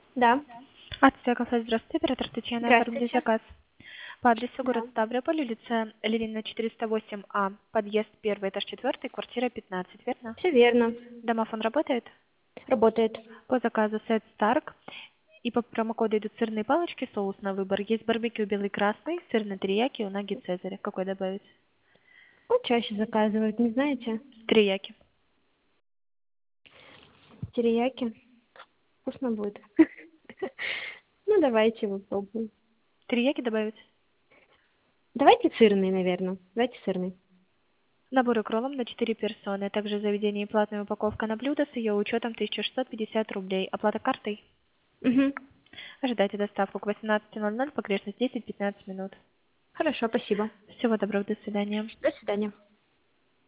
Да. Акция кафе «Здравствуйте», оператор Татьяна, оформить Здравствуйте. заказ. По адресу Да. город Ставрополь, улица Ленина, 408А, подъезд 1, этаж 4, квартира 15, верно? Все верно. Домофон работает? Работает. По заказу сет Старк. И по промокоду идут сырные палочки, соус на выбор. Есть барбекю белый красный, сырный терияки, унаги цезаря. Какой добавить? Ну, чаще заказывают, не знаете? Терияки. Терияки. Вкусно будет. Ну, давайте попробуем. Терияки добавить? Давайте сырный, наверное. Давайте сырный. Набор укролом на 4 персоны. Также в заведении платная упаковка на блюдо с ее учетом 1650 рублей. Оплата картой? Угу. Ожидайте доставку к 18:00, погрешность 10-15 минут. Хорошо, спасибо. Всего доброго, до свидания. До свидания.